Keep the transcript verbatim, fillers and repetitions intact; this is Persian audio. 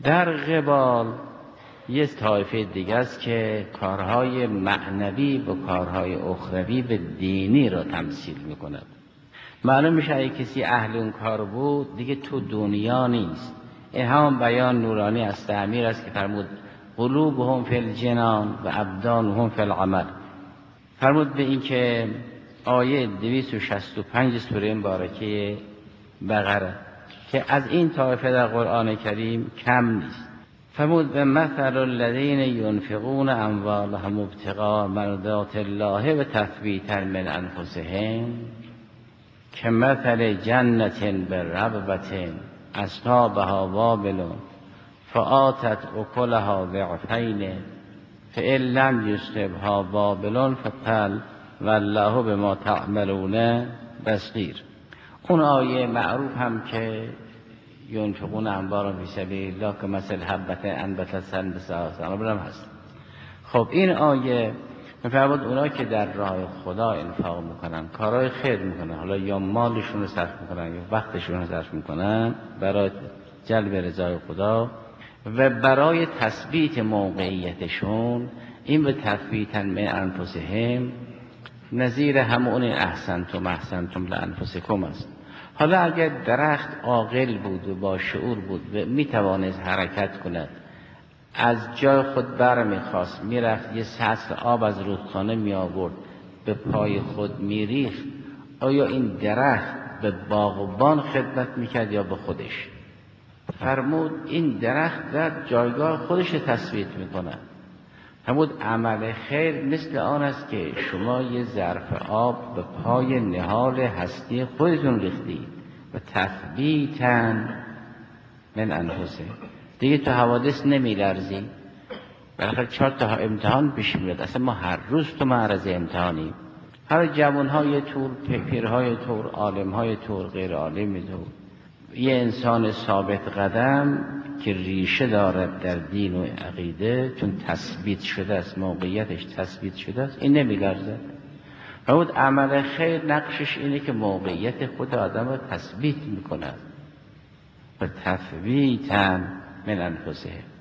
در قبال یه طایفه دیگه است که کارهای معنوی و کارهای اخروی و دینی را تمثیل میکند. معلوم میشه اگه کسی اهل اون کار بود دیگه تو دنیا نیست. این هم بیان نورانی از تعمیر است که فرمود قلوبهم فی الجنان و ابدانهم فی العمل. فرمود به این که آیه دویست و شصت و پنج سوره مبارکه بقره که از این طایفه در قرآن کریم کم نیست. فرمود به مثل الذین ینفقون اموالهم ابتغاء مرضات الله و تثبیتا من انفسهم که مثل جنت بربوة اصحابها وابل فآتت اکلها ضعفین فإن لم یصبها وابل فطل والله بما تعملون بصیر. اون آیه معروف هم که ینفقون اموالهم فی سبیل الله که مثل حبة انبتت سبع سنابل هست. خب این آیه میفرماد اونا که در راه خدا انفاق میکنن، کارهای خیر میکنن، حالا یا مالشون رو صرف میکنن یا وقتشون رو صرف میکنن برای جلب رضای خدا و برای تثبیت موقعیتشون، این به تثبیتا من انفسهم نظیر همون احسنتم احسنتم لانفسکم است. حالا اگر درخت عاقل بود و با شعور بود و میتوانست حرکت کند، از جای خود بر میخواست میرفت یه سطل آب از رودخانه می آورد به پای خود میریخت، آیا این درخت به باغبان خدمت میکرد یا به خودش؟ فرمود این درخت در جایگاه خودش تثبیت میکنه. فرمود عمل خیر مثل آن است که شما یه ظرف آب به پای نهال هستی خودتون ریختید و تثبیتاً من انفسه، دیگه تو حوادث نمی لرزی. بالاخره چهار تا امتحان پیش میاد، اصلا ما هر روز تو معرض امتحانیم. هر جوانهای طور، پیرهای طور، عالمهای طور، غیر عالم طور. یه انسان ثابت قدم که ریشه دارد در دین و عقیده، چون تثبیت شده است، موقعیتش تثبیت شده است، این نمی لرزد. فرمود عمل خیر نقشش اینه که موقعیت خود آدم رو تثبیت میکند و تثبیتاً من انفسهم.